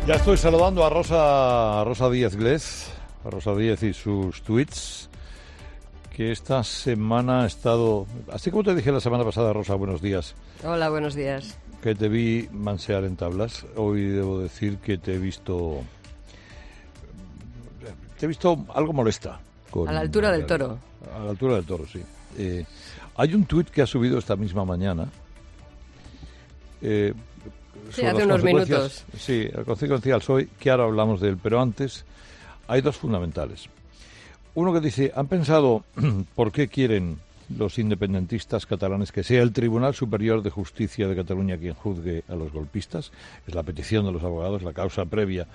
Ya estoy saludando a Rosa Díez Glez, a Rosa Díez y sus tweets, que esta semana ha estado, así como te dije la semana pasada, Rosa, buenos días. Hola, buenos días. Que te vi mansear en tablas. Hoy debo decir que te he visto algo molesta. A la altura del toro. A la altura del toro, sí. Hay un tuit que ha subido esta misma mañana. Sí, hace unos minutos. Sí, el consecuencia del PSOE, que ahora hablamos de él, pero antes hay dos fundamentales. Uno que dice, ¿han pensado por qué quieren los independentistas catalanes que sea el Tribunal Superior de Justicia de Cataluña quien juzgue a los golpistas? Es la petición de los abogados, la causa previa,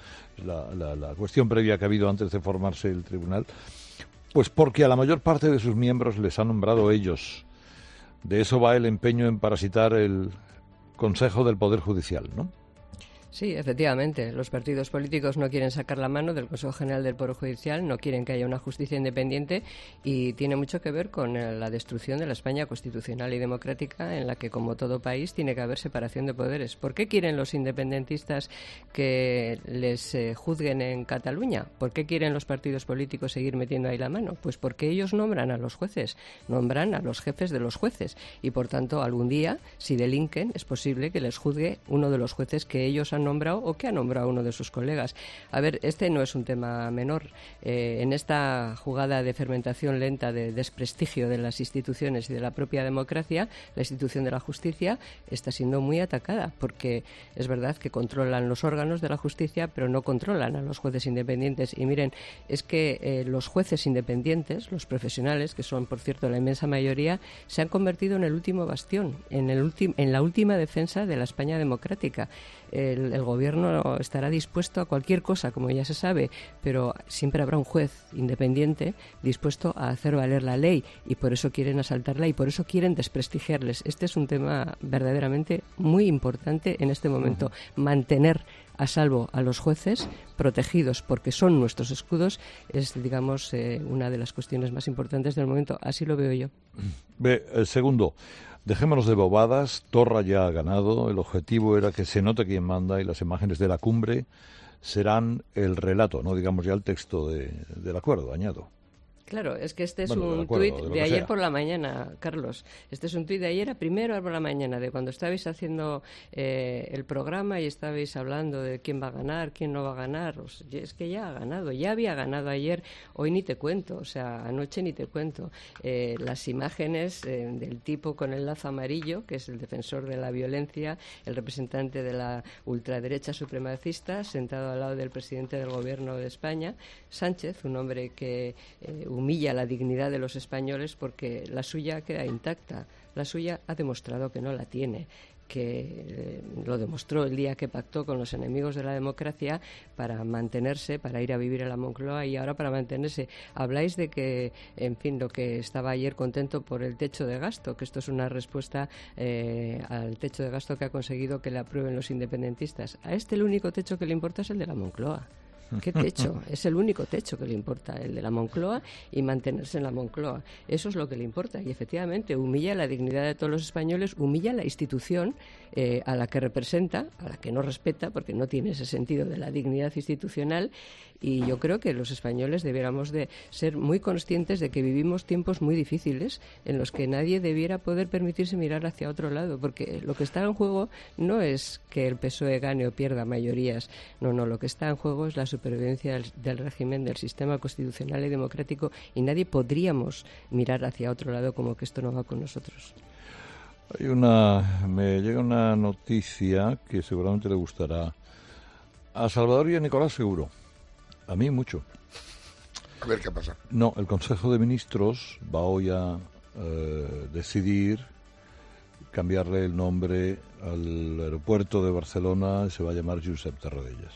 la cuestión previa que ha habido antes de formarse el tribunal. Pues porque a la mayor parte de sus miembros les han nombrado ellos. De eso va el empeño en parasitar el Consejo del Poder Judicial, ¿no? Sí, efectivamente. Los partidos políticos no quieren sacar la mano del Consejo General del Poder Judicial, no quieren que haya una justicia independiente y tiene mucho que ver con la destrucción de la España constitucional y democrática en la que, como todo país, tiene que haber separación de poderes. ¿Por qué quieren los independentistas que les juzguen en Cataluña? ¿Por qué quieren los partidos políticos seguir metiendo ahí la mano? Pues porque ellos nombran a los jueces, nombran a los jefes de los jueces y, por tanto, algún día, si delinquen, es posible que les juzgue uno de los jueces que ellos han nombrado o que ha nombrado uno de sus colegas. A ver, este no es un tema menor. En esta jugada de fermentación lenta, de desprestigio de las instituciones y de la propia democracia, la institución de la justicia está siendo muy atacada, porque es verdad que controlan los órganos de la justicia, pero no controlan a los jueces independientes. Y miren, es que los jueces independientes, los profesionales, que son, por cierto, la inmensa mayoría, se han convertido en el último bastión, en la última defensa de la España democrática. El gobierno estará dispuesto a cualquier cosa, como ya se sabe, pero siempre habrá un juez independiente dispuesto a hacer valer la ley y por eso quieren asaltarla y por eso quieren desprestigiarles. Este es un tema verdaderamente muy importante en este momento. Mantener a salvo a los jueces, protegidos porque son nuestros escudos, es, digamos, una de las cuestiones más importantes del momento. Así lo veo yo. Segundo, dejémonos de bobadas. Torra ya ha ganado. El objetivo era que se note quién manda y las imágenes de la cumbre serán el relato, no digamos ya el texto del acuerdo, añado. Claro, es que este es un tuit de ayer por la mañana, Carlos. Este es un tuit de ayer a primera hora por la mañana, de cuando estabais haciendo el programa y estabais hablando de quién va a ganar, quién no va a ganar. Es que ya ha ganado, ya había ganado ayer, hoy ni te cuento, o sea, anoche ni te cuento. Las imágenes del tipo con el lazo amarillo, que es el defensor de la violencia, el representante de la ultraderecha supremacista, sentado al lado del presidente del Gobierno de España, Sánchez, un hombre que humilla la dignidad de los españoles porque la suya queda intacta. La suya ha demostrado que no la tiene, que lo demostró el día que pactó con los enemigos de la democracia para mantenerse, para ir a vivir a la Moncloa y ahora para mantenerse. Habláis de que, en fin, lo que estaba ayer contento por el techo de gasto, que esto es una respuesta al techo de gasto que ha conseguido que le aprueben los independentistas. A este el único techo que le importa es el de la Moncloa. ¿Qué techo? Es el único techo que le importa, el de la Moncloa y mantenerse en la Moncloa. Eso es lo que le importa y efectivamente humilla la dignidad de todos los españoles, humilla la institución a la que representa, a la que no respeta porque no tiene ese sentido de la dignidad institucional y yo creo que los españoles debiéramos de ser muy conscientes de que vivimos tiempos muy difíciles en los que nadie debiera poder permitirse mirar hacia otro lado porque lo que está en juego no es que el PSOE gane o pierda mayorías, no, lo que está en juego es la supervivencia del régimen, del sistema constitucional y democrático y nadie podríamos mirar hacia otro lado como que esto no va con nosotros. Me llega una noticia que seguramente le gustará a Salvador y a Nicolás seguro, a mí mucho. A ver qué pasa. No, el Consejo de Ministros va hoy a decidir cambiarle el nombre al aeropuerto de Barcelona, se va a llamar Josep Tarradellas.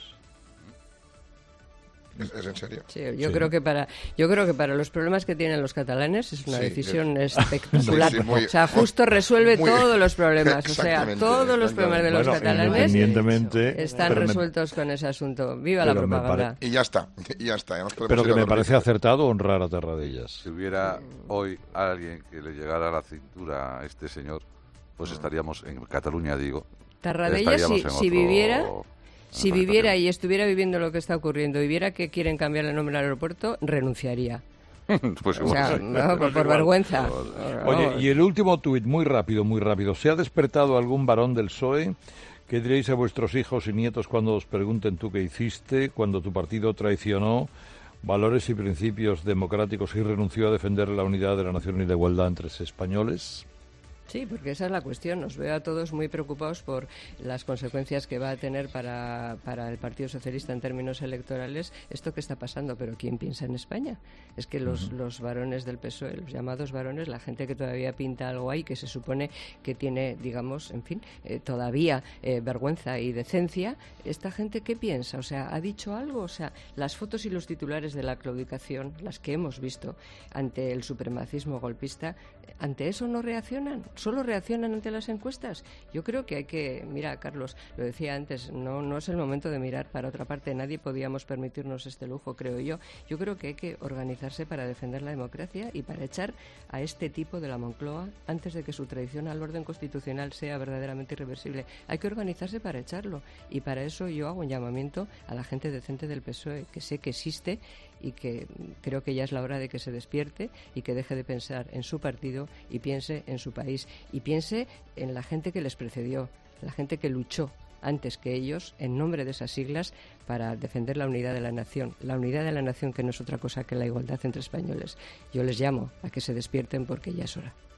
¿Es en serio? Sí, yo creo que para los problemas que tienen los catalanes es una decisión espectacular. O sea, justo resuelve todos los problemas. O sea, todos los problemas de los catalanes están resueltos con ese asunto. Viva la propaganda. Y ya está. Pero que me parece acertado honrar a Tarradellas. Si hubiera hoy alguien que le llegara a la cintura a este señor, pues estaríamos en Cataluña, digo. Tarradellas, si viviera... Si viviera y estuviera viviendo lo que está ocurriendo y viera que quieren cambiar el nombre al aeropuerto, renunciaría. Pues o sea, no, por vergüenza. Oye, y el último tuit, muy rápido. ¿Se ha despertado algún varón del PSOE? ¿Qué diréis a vuestros hijos y nietos cuando os pregunten tú qué hiciste, cuando tu partido traicionó valores y principios democráticos y renunció a defender la unidad de la nación y la igualdad entre españoles? Sí, porque esa es la cuestión. Nos veo a todos muy preocupados por las consecuencias que va a tener para el Partido Socialista en términos electorales esto que está pasando. Pero ¿quién piensa en España? Es que los varones del PSOE, los llamados varones, la gente que todavía pinta algo ahí, que se supone que tiene, digamos, en fin, todavía vergüenza y decencia, ¿esta gente qué piensa? O sea, ¿ha dicho algo? O sea, las fotos y los titulares de la claudicación, las que hemos visto ante el supremacismo golpista, ¿ante eso no reaccionan? ¿Solo reaccionan ante las encuestas? Yo creo que hay que... Mira, Carlos, lo decía antes, no es el momento de mirar para otra parte. Nadie podíamos permitirnos este lujo, creo yo. Yo creo que hay que organizarse para defender la democracia y para echar a este tipo de la Moncloa antes de que su traición al orden constitucional sea verdaderamente irreversible. Hay que organizarse para echarlo. Y para eso yo hago un llamamiento a la gente decente del PSOE, que sé que existe y que creo que ya es la hora de que se despierte y que deje de pensar en su partido y piense en su país y piense en la gente que les precedió, la gente que luchó antes que ellos en nombre de esas siglas para defender la unidad de la nación que no es otra cosa que la igualdad entre españoles. Yo les llamo a que se despierten porque ya es hora.